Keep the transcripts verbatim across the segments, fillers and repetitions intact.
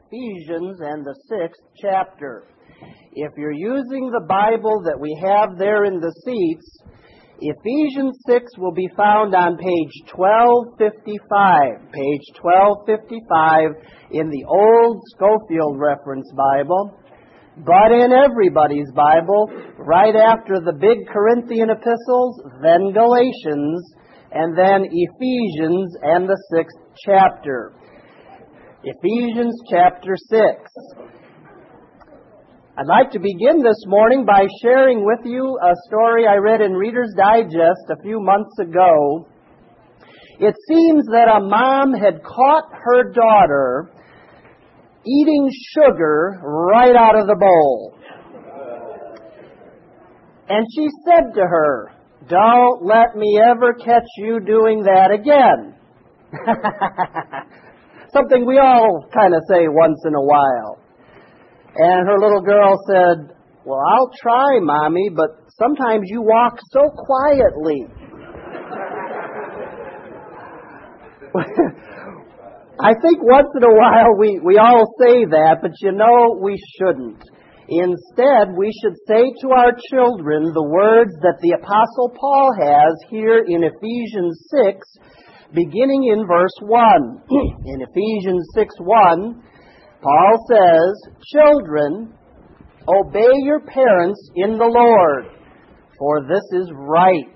Ephesians and the sixth chapter. If you're using the Bible that we have there in the seats, Ephesians six will be found on page twelve fifty-five. Page twelve fifty-five in the old Scofield Reference Bible. But in everybody's Bible, right after the big Corinthian epistles, then Galatians, and then Ephesians and the sixth chapter. Ephesians chapter six. I'd like to begin this morning by sharing with you a story I read in Reader's Digest a few months ago. It seems that a mom had caught her daughter eating sugar right out of the bowl. And she said to her, "Don't let me ever catch you doing that again." Something we all kind of say once in a while. And her little girl said, "Well, I'll try, Mommy, but sometimes you walk so quietly." I think once in a while we, we all say that, but you know, we shouldn't. Instead, we should say to our children the words that the Apostle Paul has here in Ephesians six, beginning in verse one. In Ephesians six one, Paul says, "Children, obey your parents in the Lord, for this is right."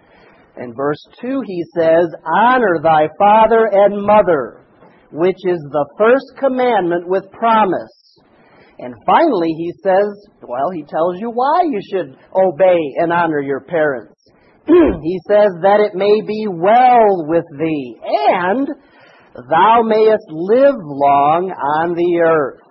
In verse two he says, "Honor thy father and mother, which is the first commandment with promise." And finally he says, well, he tells you why you should obey and honor your parents. He says, "That it may be well with thee, and thou mayest live long on the earth."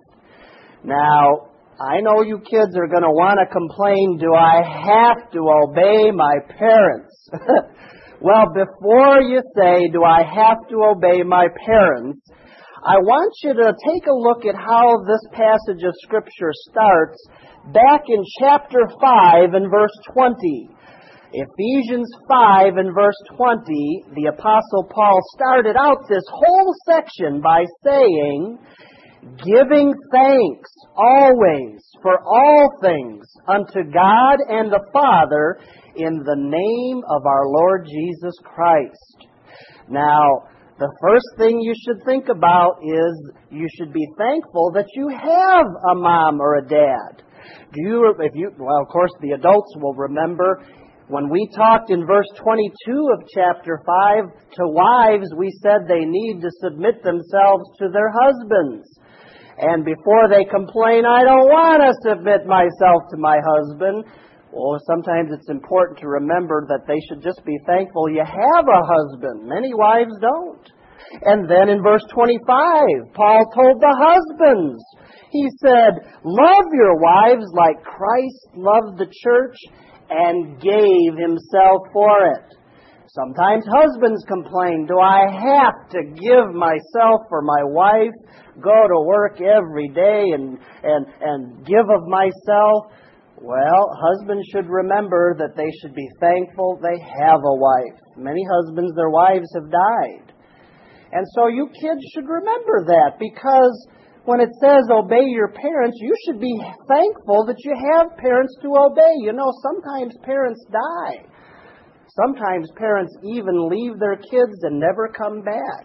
Now, I know you kids are going to want to complain, do I have to obey my parents? Well, before you say, do I have to obey my parents, I want you to take a look at how this passage of Scripture starts back in chapter five and verse twenty. Ephesians five and verse twenty, the Apostle Paul started out this whole section by saying, "Giving thanks always for all things unto God and the Father in the name of our Lord Jesus Christ." Now, the first thing you should think about is you should be thankful that you have a mom or a dad. Do you, if you, well, of course, the adults will remember when we talked in verse twenty-two of chapter five to wives, we said they need to submit themselves to their husbands. And before they complain, "I don't want to submit myself to my husband," well, sometimes it's important to remember that they should just be thankful you have a husband. Many wives don't. And then in verse twenty-five, Paul told the husbands, he said, "Love your wives like Christ loved the church and gave himself for it." Sometimes husbands complain, "Do I have to give myself for my wife, go to work every day and, and, and give of myself?" Well, husbands should remember that they should be thankful they have a wife. Many husbands, their wives have died. And so you kids should remember that, because when it says obey your parents, you should be thankful that you have parents to obey. You know, sometimes parents die. Sometimes parents even leave their kids and never come back.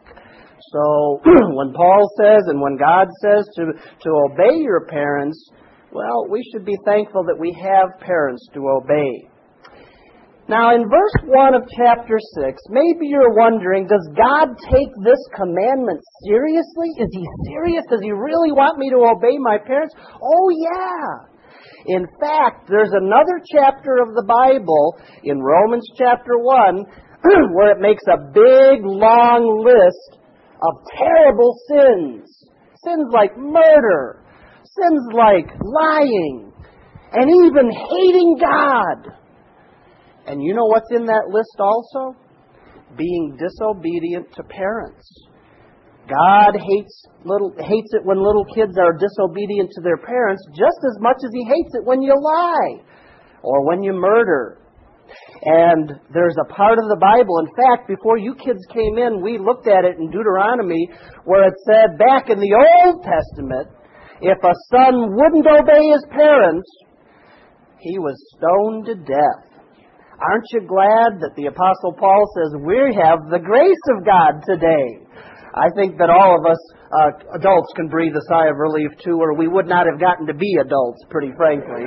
So when Paul says and when God says to, to obey your parents, well, we should be thankful that we have parents to obey. Now, in verse one of chapter six, maybe you're wondering, does God take this commandment seriously? Is He serious? Does He really want me to obey my parents? Oh, yeah. In fact, there's another chapter of the Bible in Romans chapter one where it makes a big, long list of terrible sins. Sins like murder. Sins like lying, and even hating God. And you know what's in that list also? Being disobedient to parents. God hates little hates it when little kids are disobedient to their parents just as much as He hates it when you lie or when you murder. And there's a part of the Bible, in fact, before you kids came in, we looked at it in Deuteronomy, where it said back in the Old Testament, if a son wouldn't obey his parents, he was stoned to death. Aren't you glad that the Apostle Paul says we have the grace of God today? I think that all of us uh, adults can breathe a sigh of relief too, or we would not have gotten to be adults, pretty frankly.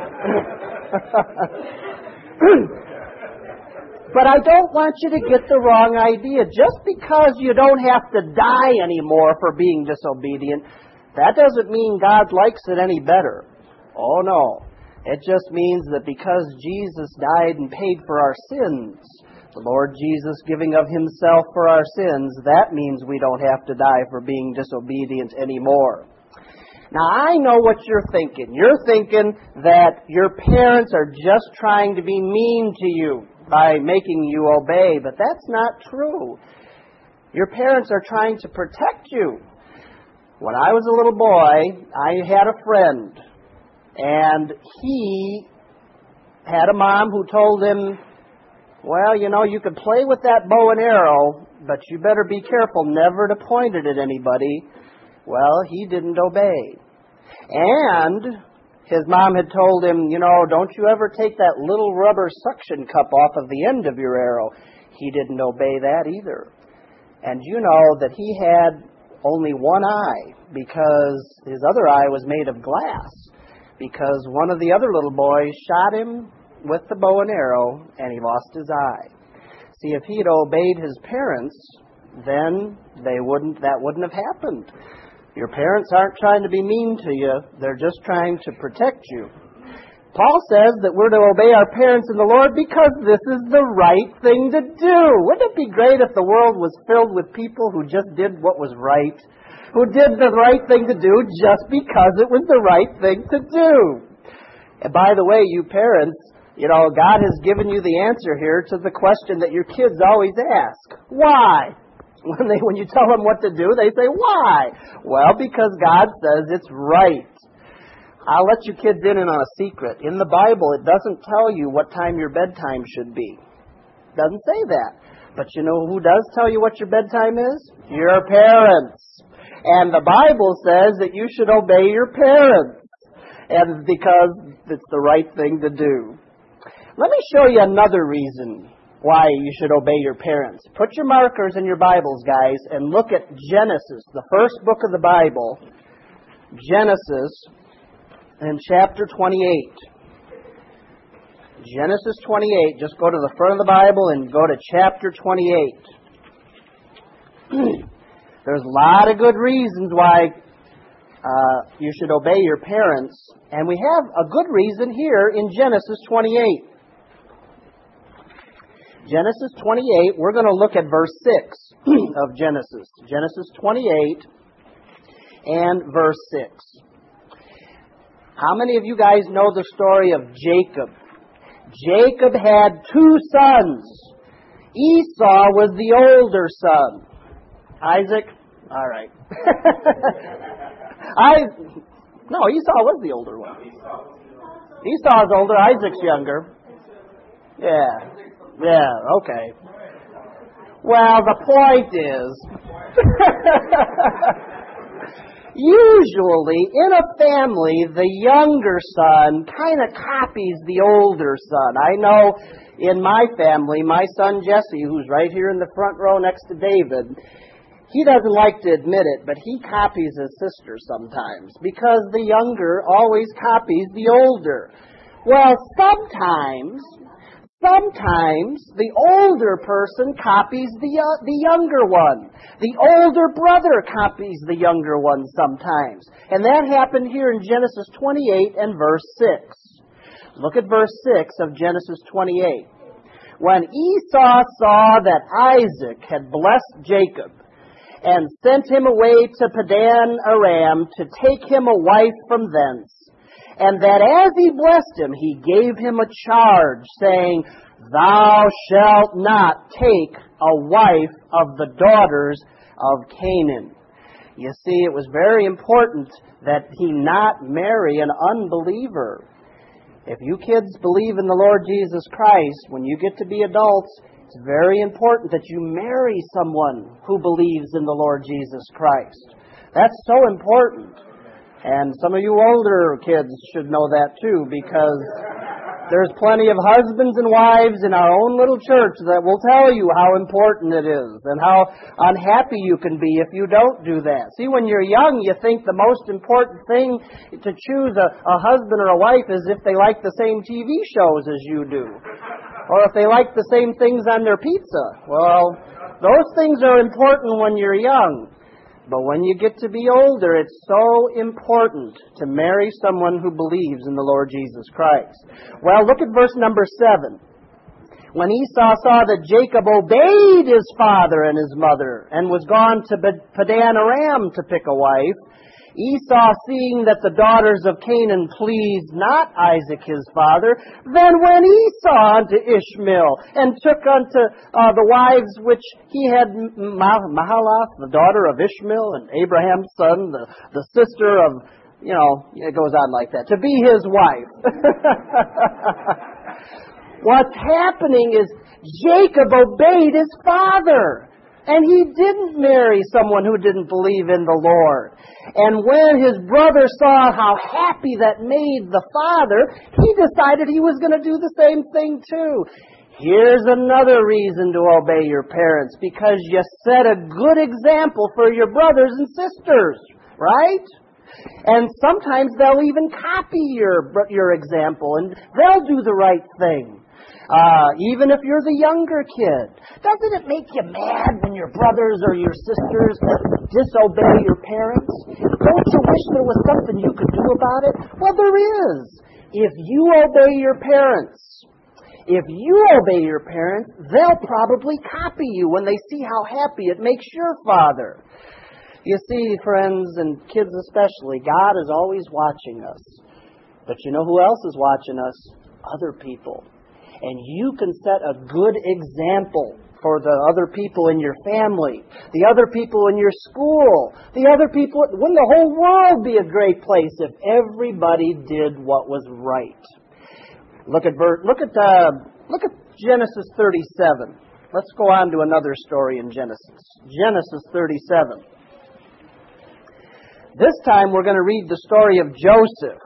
But I don't want you to get the wrong idea. Just because you don't have to die anymore for being disobedient, that doesn't mean God likes it any better. Oh, no. It just means that because Jesus died and paid for our sins, the Lord Jesus giving of Himself for our sins, that means we don't have to die for being disobedient anymore. Now, I know what you're thinking. You're thinking that your parents are just trying to be mean to you by making you obey, but that's not true. Your parents are trying to protect you. When I was a little boy, I had a friend, and he had a mom who told him, well, you know, you could play with that bow and arrow, but you better be careful never to point it at anybody. Well, he didn't obey. And his mom had told him, you know, don't you ever take that little rubber suction cup off of the end of your arrow. He didn't obey that either. And you know that he had only one eye because his other eye was made of glass, because one of the other little boys shot him with the bow and arrow and he lost his eye. See, if he had obeyed his parents, then they wouldn't, that wouldn't have happened. Your parents aren't trying to be mean to you. They're just trying to protect you. Paul says that we're to obey our parents in the Lord because this is the right thing to do. Wouldn't it be great if the world was filled with people who just did what was right, who did the right thing to do just because it was the right thing to do? And by the way, you parents, you know, God has given you the answer here to the question that your kids always ask. Why? When they, when you tell them what to do, they say, why? Well, because God says it's right. I'll let you kids in on a secret. In the Bible, it doesn't tell you what time your bedtime should be. It doesn't say that. But you know who does tell you what your bedtime is? Your parents. And the Bible says that you should obey your parents. And because it's the right thing to do. Let me show you another reason why you should obey your parents. Put your markers in your Bibles, guys, and look at Genesis, the first book of the Bible. Genesis in chapter twenty-eight. Genesis twenty-eight. Just go to the front of the Bible and go to chapter twenty-eight. There's a lot of good reasons why uh, you should obey your parents. And we have a good reason here in Genesis twenty-eight. Genesis twenty-eight, we're going to look at verse six of Genesis. Genesis twenty-eight and verse six. How many of you guys know the story of Jacob? Jacob had two sons. Esau was the older son. Isaac? All right. I No, Esau was the older one. Esau's older, Isaac's younger. Yeah. Yeah, okay. Well, the point is, usually in a family, the younger son kind of copies the older son. I know in my family, my son Jesse, who's right here in the front row next to David, he doesn't like to admit it, but he copies his sister sometimes because the younger always copies the older. Well, sometimes... Sometimes the older person copies the uh, the younger one. The older brother copies the younger one sometimes. And that happened here in Genesis twenty-eight and verse six. Look at verse six of Genesis twenty-eight. When Esau saw that Isaac had blessed Jacob and sent him away to Padan Aram to take him a wife from thence, and that as he blessed him, he gave him a charge, saying, Thou shalt not take a wife of the daughters of Canaan. You see, it was very important that he not marry an unbeliever. If you kids believe in the Lord Jesus Christ, when you get to be adults, it's very important that you marry someone who believes in the Lord Jesus Christ. That's so important. And some of you older kids should know that too, because there's plenty of husbands and wives in our own little church that will tell you how important it is and how unhappy you can be if you don't do that. See, when you're young, you think the most important thing to choose a, a husband or a wife is if they like the same T V shows as you do, or if they like the same things on their pizza. Well, those things are important when you're young. But when you get to be older, it's so important to marry someone who believes in the Lord Jesus Christ. Well, look at verse number seven. When Esau saw that Jacob obeyed his father and his mother and was gone to Padan Aram to pick a wife, Esau, seeing that the daughters of Canaan pleased not Isaac his father, then went Esau unto Ishmael, and took unto uh, the wives which he had, Mahalath, the daughter of Ishmael, and Abraham's son, the, the sister of, you know, it goes on like that, to be his wife. What's happening is Jacob obeyed his father. And he didn't marry someone who didn't believe in the Lord. And when his brother saw how happy that made the father, he decided he was going to do the same thing too. Here's another reason to obey your parents, because you set a good example for your brothers and sisters, right? And sometimes they'll even copy your, your example, and they'll do the right thing. Uh, even if you're the younger kid. Doesn't it make you mad when your brothers or your sisters disobey your parents? Don't you wish there was something you could do about it? Well, there is. If you obey your parents, if you obey your parents, they'll probably copy you when they see how happy it makes your father. You see, friends, and kids especially, God is always watching us. But you know who else is watching us? Other people. And you can set a good example for the other people in your family, the other people in your school, the other people. Wouldn't the whole world be a great place if everybody did what was right? Look at look at uh, look at Genesis thirty-seven. Let's go on to another story in Genesis. Genesis thirty-seven. This time we're going to read the story of Joseph.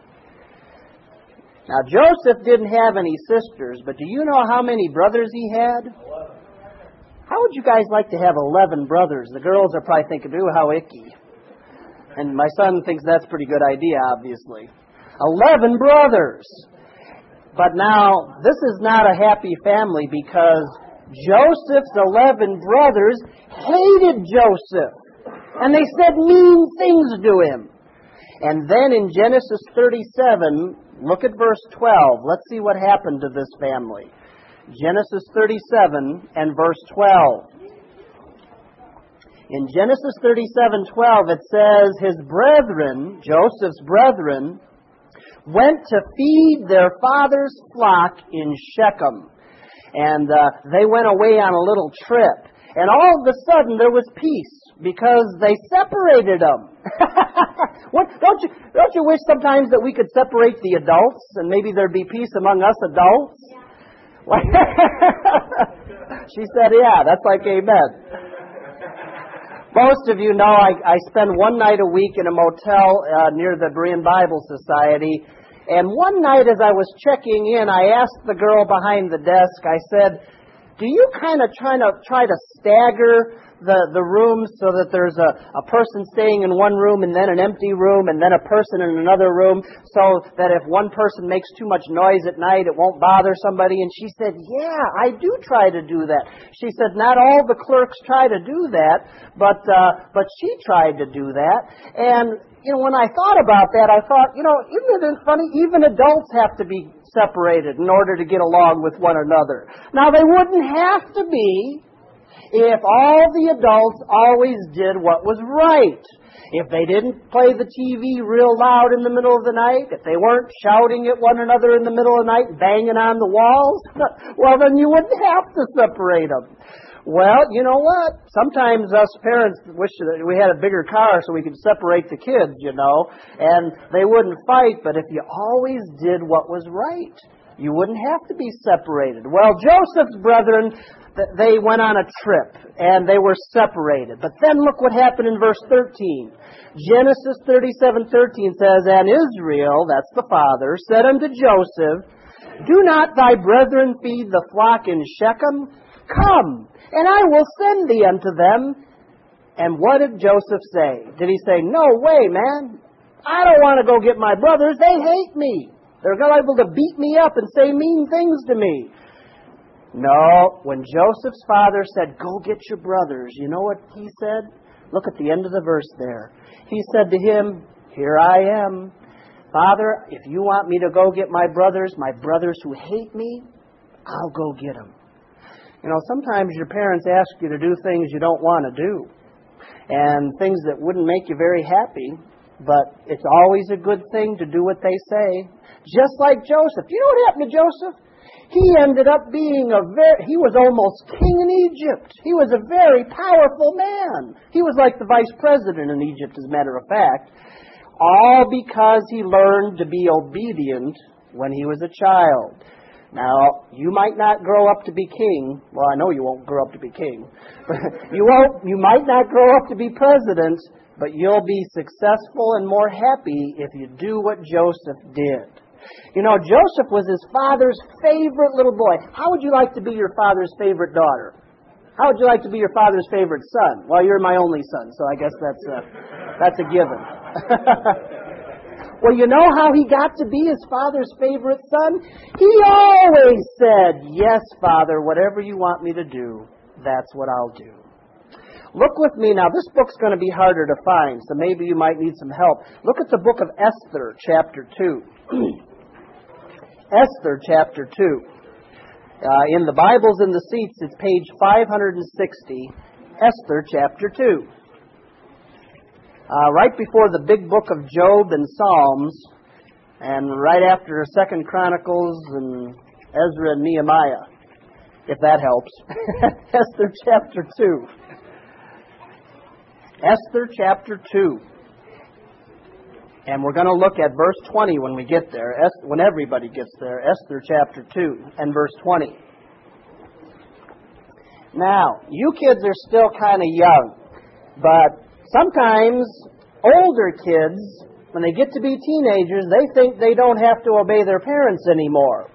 Now, Joseph didn't have any sisters, but do you know how many brothers he had? How would you guys like to have eleven brothers? The girls are probably thinking, ooh, how icky. And my son thinks that's a pretty good idea, obviously. Eleven brothers. But now, this is not a happy family because Joseph's eleven brothers hated Joseph. And they said mean things to him. And then in Genesis thirty-seven, look at verse twelve. Let's see what happened to this family. Genesis thirty-seven and verse twelve. In Genesis thirty-seven twelve, it says, his brethren, Joseph's brethren, went to feed their father's flock in Shechem. And uh, they went away on a little trip. And all of a sudden there was peace because they separated them. What, don't you don't you wish sometimes that we could separate the adults and maybe there'd be peace among us adults? Yeah. She said, yeah, that's like amen. Most of you know I, I spend one night a week in a motel uh, near the Berean Bible Society. And one night as I was checking in, I asked the girl behind the desk, I said, do you kind of try to try to stagger the, the rooms so that there's a, a person staying in one room and then an empty room and then a person in another room so that if one person makes too much noise at night, it won't bother somebody? And she said, yeah, I do try to do that. She said, not all the clerks try to do that, but uh, but she tried to do that. And you know, when I thought about that, I thought, you know, isn't it funny? Even adults have to be separated in order to get along with one another. Now, they wouldn't have to be if all the adults always did what was right. If they didn't play the T V real loud in the middle of the night, if they weren't shouting at one another in the middle of the night, banging on the walls, well, then you wouldn't have to separate them. Well, you know what? Sometimes us parents wish that we had a bigger car so we could separate the kids, you know, and they wouldn't fight, but if you always did what was right, you wouldn't have to be separated. Well, Joseph's brethren, they went on a trip, and they were separated. But then look what happened in verse thirteen. Genesis thirty-seven thirteen says, And Israel, that's the father, said unto Joseph, Do not thy brethren feed the flock in Shechem? Come, and I will send thee unto them. And what did Joseph say? Did he say, No way, man. I don't want to go get my brothers. They hate me. They're liable to beat me up and say mean things to me. No, when Joseph's father said, Go get your brothers, you know what he said? Look at the end of the verse there. He said to him, Here I am. Father, if you want me to go get my brothers, my brothers who hate me, I'll go get them. You know, sometimes your parents ask you to do things you don't want to do, and things that wouldn't make you very happy, but it's always a good thing to do what they say. Just like Joseph. You know what happened to Joseph? He ended up being a very, he was almost king in Egypt. He was a very powerful man. He was like the vice president in Egypt, as a matter of fact. All because he learned to be obedient when he was a child. Now, you might not grow up to be king. Well, I know you won't grow up to be king. you won't. You might not grow up to be president, but you'll be successful and more happy if you do what Joseph did. You know, Joseph was his father's favorite little boy. How would you like to be your father's favorite daughter? How would you like to be your father's favorite son? Well, you're my only son, so I guess that's a, that's a given. Well, you know how he got to be his father's favorite son? He always said, Yes, Father, whatever you want me to do, that's what I'll do. Look with me now. This book's going to be harder to find, so maybe you might need some help. Look at the book of Esther, chapter two. Esther, chapter two. Uh, in the Bibles in the seats, it's page five hundred sixty. Esther, chapter two. Uh, right before the big book of Job and Psalms, and right after Second Chronicles and Ezra and Nehemiah, if that helps. Esther chapter two. Esther chapter two. And we're going to look at verse twenty when we get there, when everybody gets there. Esther chapter two and verse twenty. Now, you kids are still kind of young, but sometimes older kids, when they get to be teenagers, they think they don't have to obey their parents anymore.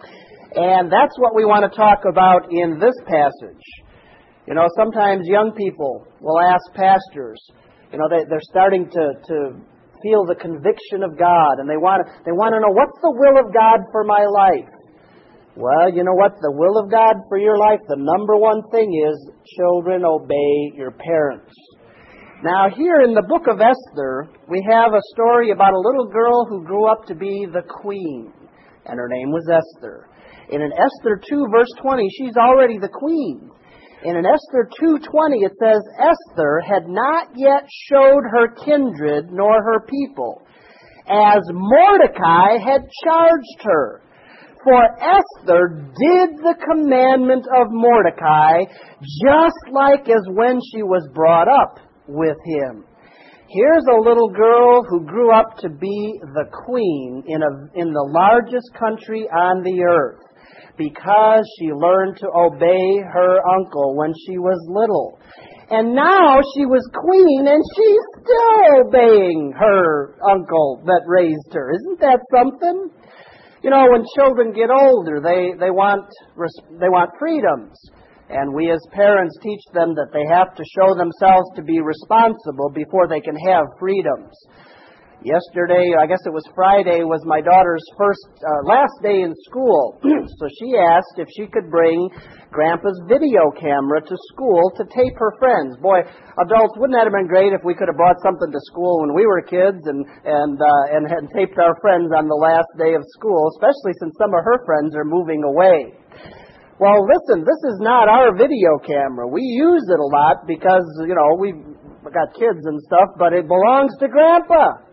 And that's what we want to talk about in this passage. You know, sometimes young people will ask pastors, you know, they, they're starting to, to feel the conviction of God, and they want to, they want to know, what's the will of God for my life? Well, you know what? The will of God for your life, the number one thing is, children, obey your parents. Now, here in the book of Esther, we have a story about a little girl who grew up to be the queen, and her name was Esther. And in Esther two, verse twenty, she's already the queen. And in Esther two twenty, it says, Esther had not yet showed her kindred nor her people, as Mordecai had charged her. For Esther did the commandment of Mordecai, just like as when she was brought up with him. Here's a little girl who grew up to be the queen in a in the largest country on the earth, because she learned to obey her uncle when she was little. And now she was queen, and she's still obeying her uncle that raised her. Isn't that something? You know, when children get older, they, they want they want freedoms. And we as parents teach them that they have to show themselves to be responsible before they can have freedoms. Yesterday, I guess it was Friday, was my daughter's first, uh, last day in school. So she asked if she could bring Grandpa's video camera to school to tape her friends. Boy, adults, wouldn't that have been great if we could have brought something to school when we were kids and and uh, and had taped our friends on the last day of school, especially since some of her friends are moving away. Well, listen, this is not our video camera. We use it a lot because, you know, we've got kids and stuff, but it belongs to Grandpa.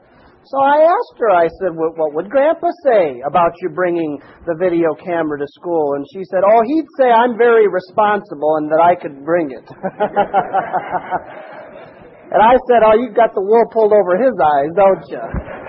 So I asked her, I said, what, what would Grandpa say about you bringing the video camera to school? And she said, oh, he'd say I'm very responsible and that I could bring it. And I said, oh, you've got the wool pulled over his eyes, don't you?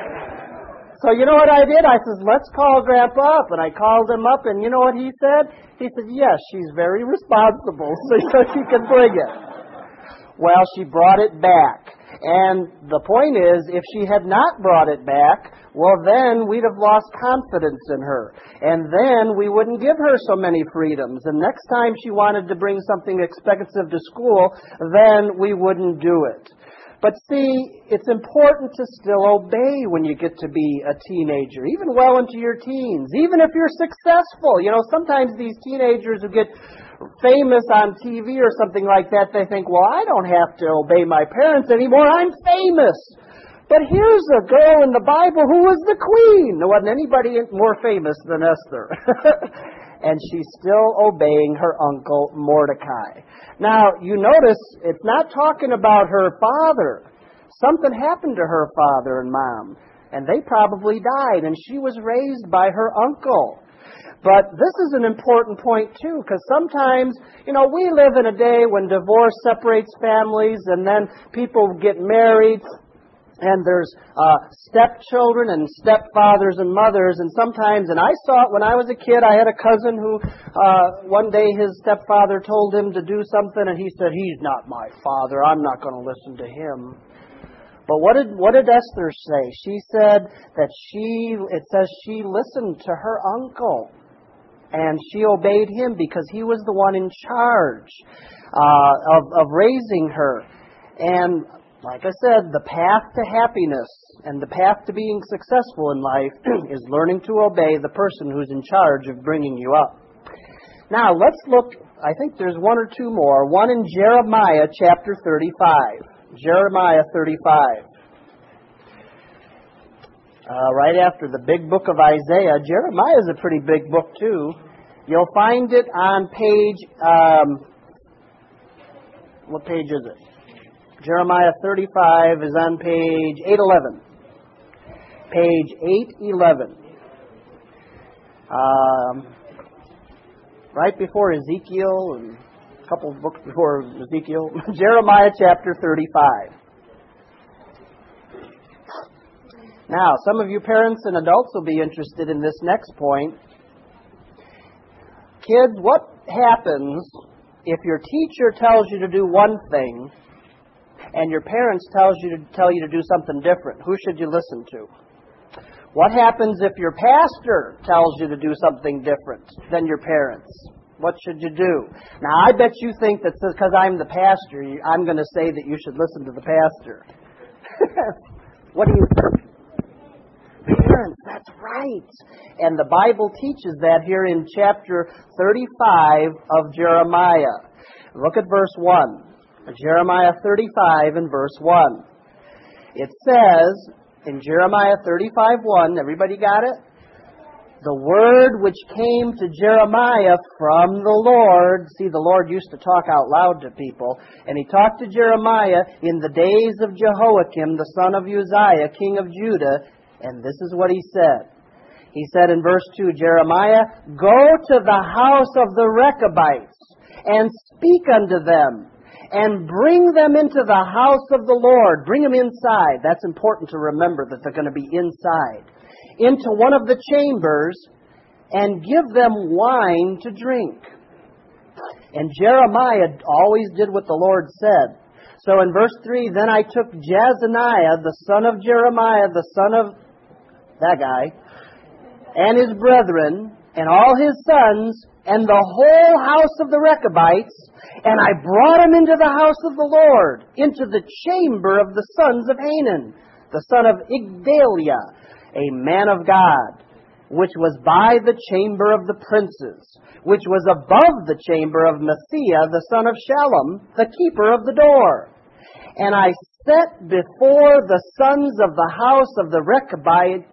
So you know what I did? I said, let's call Grandpa up. And I called him up, and you know what he said? He said, yes, she's very responsible, so, so she can bring it. Well, she brought it back. And the point is, if she had not brought it back, well, then we'd have lost confidence in her. And then we wouldn't give her so many freedoms. And next time she wanted to bring something expensive to school, then we wouldn't do it. But see, it's important to still obey when you get to be a teenager, even well into your teens, even if you're successful. You know, sometimes these teenagers who get famous on T V or something like that, they think, well, I don't have to obey my parents anymore. I'm famous. But here's a girl in the Bible who was the queen. There wasn't anybody more famous than Esther. And she's still obeying her uncle Mordecai. Now, you notice it's not talking about her father. Something happened to her father and mom, and they probably died, and she was raised by her uncle. But this is an important point, too, because sometimes, you know, we live in a day when divorce separates families, and then people get married, and there's uh, stepchildren and stepfathers and mothers, and sometimes, and I saw it when I was a kid, I had a cousin who uh, one day his stepfather told him to do something, and he said, he's not my father, I'm not going to listen to him. But what did what did Esther say? She said that she, it says she listened to her uncle, and she obeyed him because he was the one in charge uh, of, of raising her. And like I said, the path to happiness and the path to being successful in life is learning to obey the person who's in charge of bringing you up. Now, let's look, I think there's one or two more. One in Jeremiah chapter thirty-five. Jeremiah thirty-five. Uh, right after the big book of Isaiah. Jeremiah is a pretty big book, too. You'll find it on page, um, what page is it? Jeremiah thirty-five is on page eight eleven. Page eight eleven. Um, right before Ezekiel and a couple of books before Ezekiel. Jeremiah chapter thirty-five. Now, some of you parents and adults will be interested in this next point. Kids, what happens if your teacher tells you to do one thing and your parents tells you to tell you to do something different? Who should you listen to? What happens if your pastor tells you to do something different than your parents? What should you do? Now, I bet you think that because I'm the pastor, I'm going to say that you should listen to the pastor. What do you think? Parents, that's right. And the Bible teaches that here in chapter thirty-five of Jeremiah. Look at verse one. Jeremiah thirty-five and verse one. It says in Jeremiah thirty-five one, everybody got it? The word which came to Jeremiah from the Lord. See, the Lord used to talk out loud to people. And he talked to Jeremiah in the days of Jehoiakim, the son of Uzziah, king of Judah. And this is what he said. He said in verse two, Jeremiah, go to the house of the Rechabites and speak unto them and bring them into the house of the Lord. Bring them inside. That's important to remember that they're going to be inside. Into one of the chambers and give them wine to drink. And Jeremiah always did what the Lord said. So in verse three, then I took Jezaniah, the son of Jeremiah, the son of that guy, and his brethren, and all his sons, and the whole house of the Rechabites, and I brought them into the house of the Lord, into the chamber of the sons of Hanan, the son of Igdaliah, a man of God, which was by the chamber of the princes, which was above the chamber of Messiah, the son of Shallum, the keeper of the door. And I set before the sons of the house of the Rechabites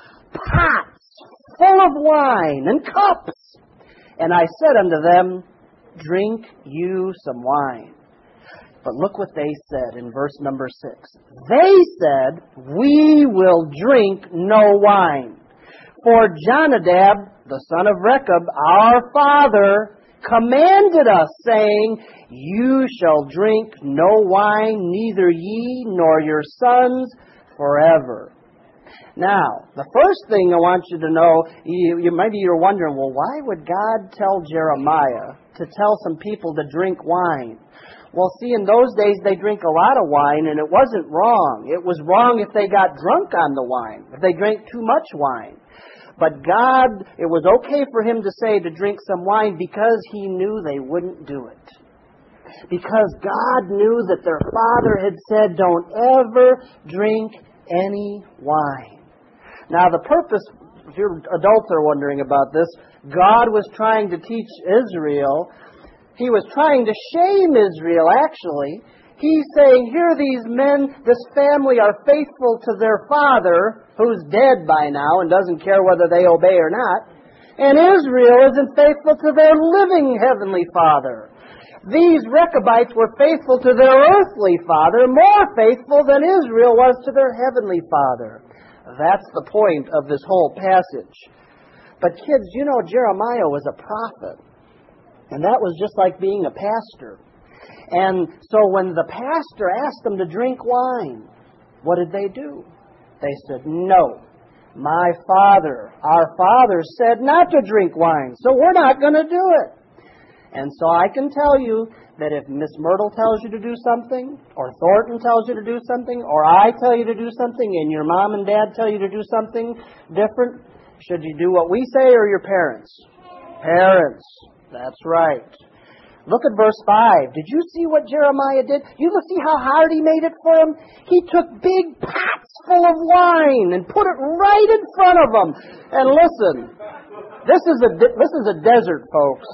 pots full of wine and cups. And I said unto them, drink you some wine. But look what they said in verse number six. They said, "We will drink no wine. For Jonadab, the son of Rechab, our father, commanded us, saying, You shall drink no wine, neither ye nor your sons forever." Now, the first thing I want you to know, you, you maybe you're wondering, well, why would God tell Jeremiah to tell some people to drink wine? Well, see, in those days they drink a lot of wine, and it wasn't wrong. It was wrong if they got drunk on the wine, if they drank too much wine. But God, it was okay for him to say to drink some wine because he knew they wouldn't do it. Because God knew that their father had said, don't ever drink any wine. Now, the purpose, if your adults are wondering about this, God was trying to teach Israel. He was trying to shame Israel, actually. He's saying, here these men, this family are faithful to their father, who's dead by now and doesn't care whether they obey or not. And Israel isn't faithful to their living heavenly father. These Rechabites were faithful to their earthly father, more faithful than Israel was to their heavenly father. That's the point of this whole passage. But kids, you know Jeremiah was a prophet. And that was just like being a pastor. And so when the pastor asked them to drink wine, what did they do? They said, no, my father, our father said not to drink wine, so we're not going to do it. And so I can tell you that if Miss Myrtle tells you to do something, or Thornton tells you to do something, or I tell you to do something, and your mom and dad tell you to do something different, should you do what we say or your parents? Parents. That's right. Look at verse five. Did you see what Jeremiah did? You see how hard he made it for him? He took big pots full of wine and put it right in front of them. And listen, this is a this is a desert, folks.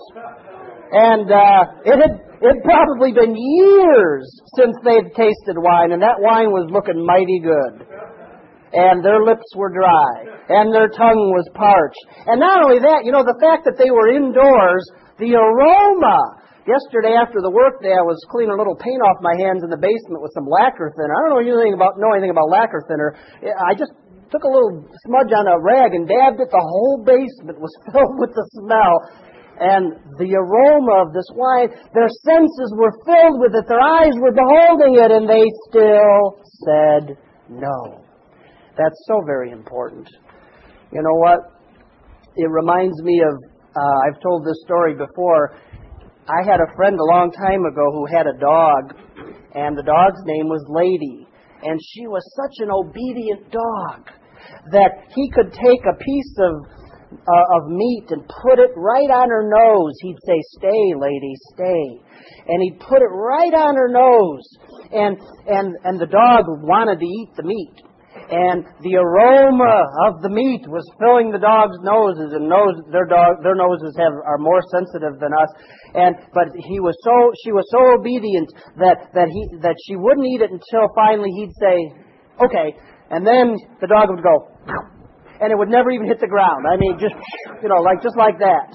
And uh, it had it probably been years since they'd tasted wine, and that wine was looking mighty good. And their lips were dry, and their tongue was parched. And not only that, you know, the fact that they were indoors, the aroma. Yesterday after the workday, I was cleaning a little paint off my hands in the basement with some lacquer thinner. I don't know anything about know anything about lacquer thinner. I just took a little smudge on a rag and dabbed it. The whole basement was filled with the smell. And the aroma of this wine, their senses were filled with it. Their eyes were beholding it, and they still said no. That's so very important. You know what? It reminds me of, uh, I've told this story before. I had a friend a long time ago who had a dog, and the dog's name was Lady. And she was such an obedient dog that he could take a piece of uh, of meat and put it right on her nose. He'd say, "Stay, Lady, stay." And he'd put it right on her nose. And and and the dog wanted to eat the meat. And the aroma of the meat was filling the dog's noses, and nose, their dog, their noses have, are more sensitive than us. And but he was so, she was so obedient that that he that she wouldn't eat it until finally he'd say, "Okay," and then the dog would go, and it would never even hit the ground. I mean, just you know, like just like that.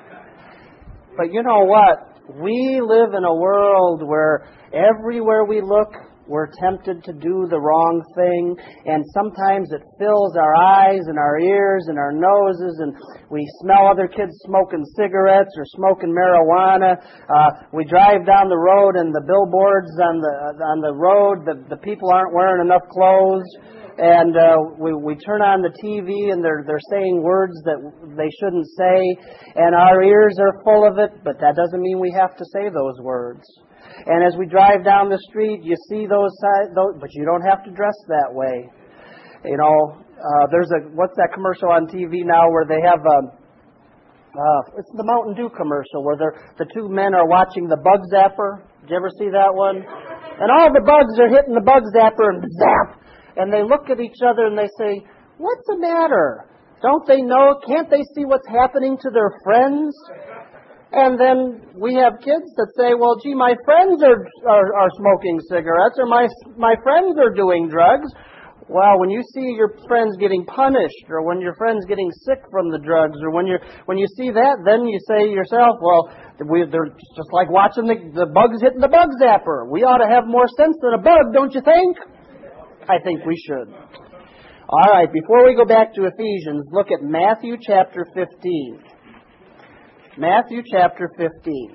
But you know what? We live in a world where everywhere we look, we're tempted to do the wrong thing, and sometimes it fills our eyes and our ears and our noses, and we smell other kids smoking cigarettes or smoking marijuana. Uh, we drive down the road, and the billboards on the on the road, the, the people aren't wearing enough clothes, and uh, we we turn on the T V, and they're they're saying words that they shouldn't say, and our ears are full of it, but that doesn't mean we have to say those words. And as we drive down the street, you see those, those, but you don't have to dress that way. You know, uh, there's a, what's that commercial on T V now where they have a, uh, it's the Mountain Dew commercial where they're, the two men are watching the bug zapper. Did you ever see that one? And all the bugs are hitting the bug zapper and zap. And they look at each other and they say, "What's the matter? Don't they know? Can't they see what's happening to their friends?" And then we have kids that say, "Well, gee, my friends are, are are smoking cigarettes, or my my friends are doing drugs." Well, when you see your friends getting punished, or when your friend's getting sick from the drugs, or when you when you see that, then you say to yourself, well, we, they're just like watching the, the bugs hitting the bug zapper. We ought to have more sense than a bug, don't you think? I think we should. All right, before we go back to Ephesians, look at Matthew chapter fifteen. Matthew chapter fifteen.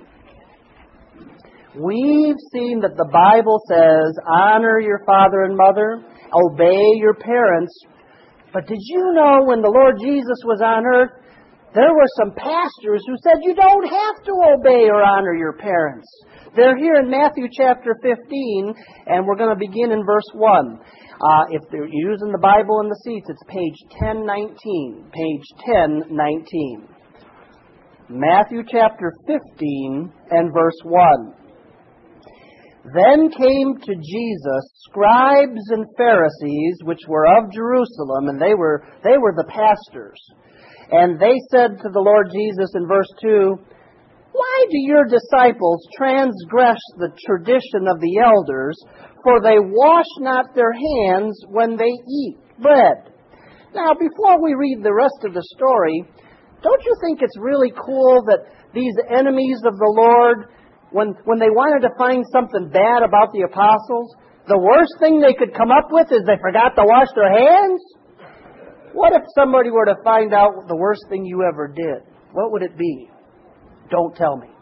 We've seen that the Bible says, honor your father and mother, obey your parents. But did you know when the Lord Jesus was on earth, there were some pastors who said you don't have to obey or honor your parents. They're here in Matthew chapter fifteen, and we're going to begin in verse one. Uh, if they're using the Bible in the seats, it's page ten nineteen. Page ten nineteen. Matthew chapter fifteen and verse one. Then came to Jesus scribes and Pharisees, which were of Jerusalem, and they were they were the pastors. And they said to the Lord Jesus in verse two, why do your disciples transgress the tradition of the elders, for they wash not their hands when they eat bread? Now, before we read the rest of the story, don't you think it's really cool that these enemies of the Lord, when, when they wanted to find something bad about the apostles, the worst thing they could come up with is they forgot to wash their hands? What if somebody were to find out the worst thing you ever did? What would it be? Don't tell me.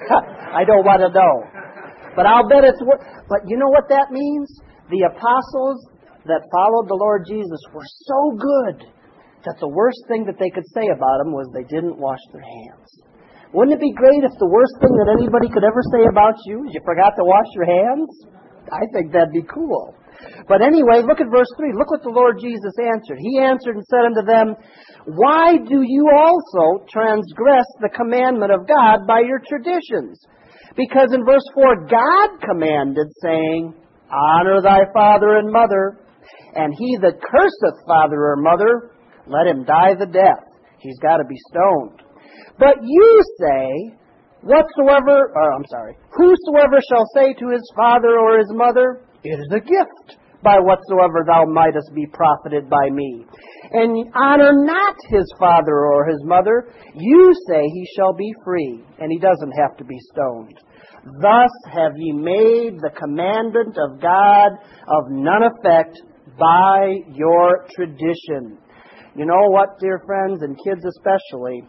I don't want to know. But I'll bet it's... But you know what that means? The apostles that followed the Lord Jesus were so good that the worst thing that they could say about them was they didn't wash their hands. Wouldn't it be great if the worst thing that anybody could ever say about you is you forgot to wash your hands? I think that'd be cool. But anyway, look at verse three. Look what the Lord Jesus answered. He answered and said unto them, why do you also transgress the commandment of God by your traditions? Because in verse four, God commanded, saying, honor thy father and mother, and he that curseth father or mother, let him die the death. He's got to be stoned. But you say, whatsoever, or I'm sorry, whosoever shall say to his father or his mother, it is a gift by whatsoever thou mightest be profited by me. And honor not his father or his mother, you say he shall be free, and he doesn't have to be stoned. Thus have ye made the commandment of God of none effect by your tradition. You know what, dear friends, and kids especially,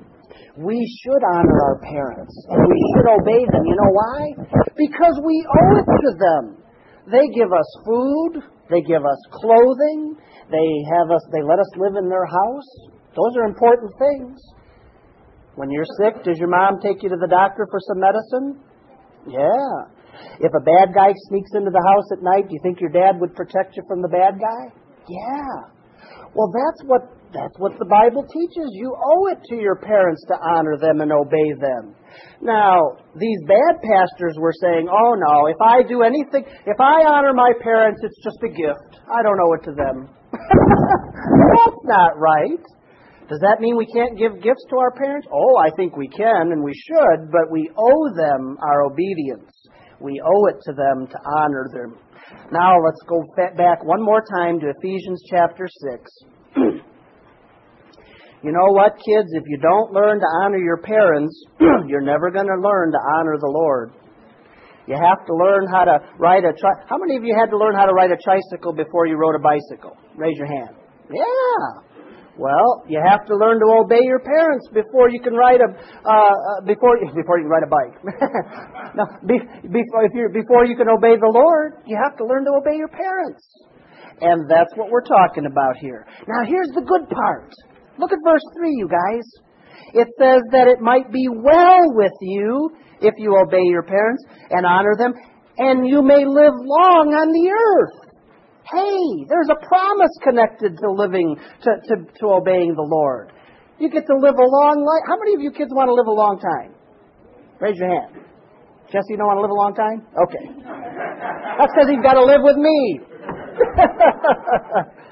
we should honor our parents, and we should obey them. You know why? Because we owe it to them. They give us food, they give us clothing, they have us they let us live in their house. Those are important things. When you're sick, does your mom take you to the doctor for some medicine? Yeah. If a bad guy sneaks into the house at night, do you think your dad would protect you from the bad guy? Yeah. Well, that's what That's what the Bible teaches. You owe it to your parents to honor them and obey them. Now, these bad pastors were saying, oh no, if I do anything, if I honor my parents, it's just a gift. I don't owe it to them. That's not right. Does that mean we can't give gifts to our parents? Oh, I think we can and we should, but we owe them our obedience. We owe it to them to honor them. Now, let's go back one more time to Ephesians chapter six. You know what, kids? If you don't learn to honor your parents, you're never going to learn to honor the Lord. You have to learn how to ride a tri- How many of you had to learn how to ride a tricycle before you rode a bicycle? Raise your hand. Yeah. Well, you have to learn to obey your parents before you can ride a uh, before before you can ride a bike. no, be, before if you before you can obey the Lord, you have to learn to obey your parents. And that's what we're talking about here. Now, here's the good part. Look at verse three, you guys. It says that it might be well with you if you obey your parents and honor them, and you may live long on the earth. Hey, there's a promise connected to living, to, to, to obeying the Lord. You get to live a long life. How many of you kids want to live a long time? Raise your hand. Jesse, you don't want to live a long time? Okay. That's because he's got to live with me.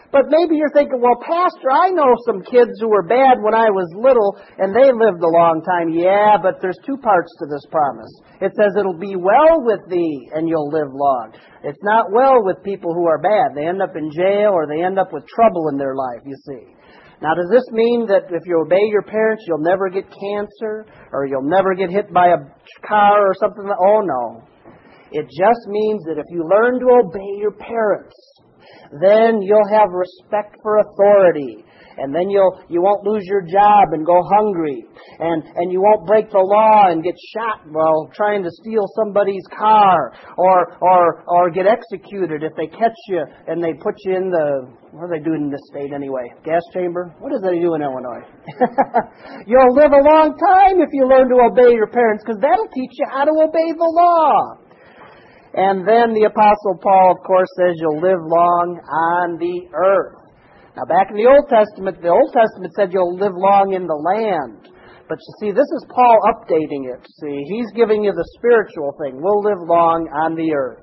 But maybe you're thinking, well, Pastor, I know some kids who were bad when I was little, and they lived a long time. Yeah, but there's two parts to this promise. It says it'll be well with thee, and you'll live long. It's not well with people who are bad. They end up in jail, or they end up with trouble in their life, you see. Now, does this mean that if you obey your parents, you'll never get cancer, or you'll never get hit by a car or something? Oh, no. It just means that if you learn to obey your parents, then you'll have respect for authority. And then you'll, you won't lose your job and go hungry. And, and you won't break the law and get shot while trying to steal somebody's car. Or, or, or get executed if they catch you and they put you in the, what are they doing in this state anyway? Gas chamber? What does they do in Illinois? You'll live a long time if you learn to obey your parents, because that'll teach you how to obey the law. And then the Apostle Paul, of course, says you'll live long on the earth. Now, back in the Old Testament, the Old Testament said you'll live long in the land. But you see, this is Paul updating it. See, he's giving you the spiritual thing. We'll live long on the earth.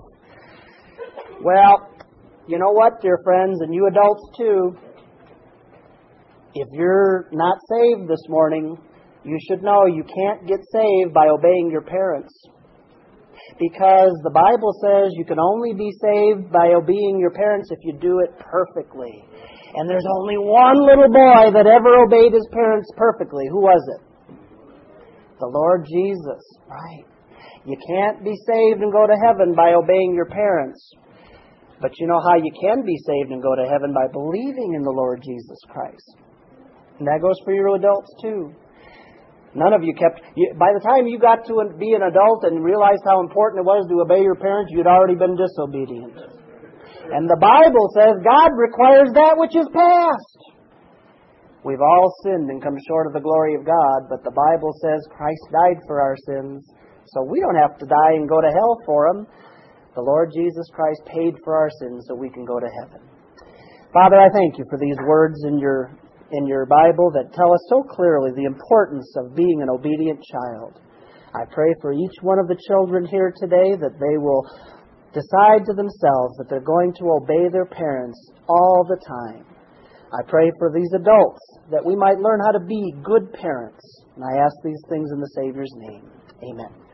Well, you know what, dear friends, and you adults too, if you're not saved this morning, you should know you can't get saved by obeying your parents. Because the Bible says you can only be saved by obeying your parents if you do it perfectly. And there's only one little boy that ever obeyed his parents perfectly. Who was it? The Lord Jesus. Right. You can't be saved and go to heaven by obeying your parents. But you know how you can be saved and go to heaven? By believing in the Lord Jesus Christ. And that goes for your adults too. None of you kept... You, by the time you got to be an adult and realized how important it was to obey your parents, you'd already been disobedient. And the Bible says God requires that which is past. We've all sinned and come short of the glory of God, but the Bible says Christ died for our sins, so we don't have to die and go to hell for them. The Lord Jesus Christ paid for our sins so we can go to heaven. Father, I thank you for these words in your... in your Bible that tell us so clearly the importance of being an obedient child. I pray for each one of the children here today that they will decide to themselves that they're going to obey their parents all the time. I pray for these adults that we might learn how to be good parents. And I ask these things in the Savior's name. Amen.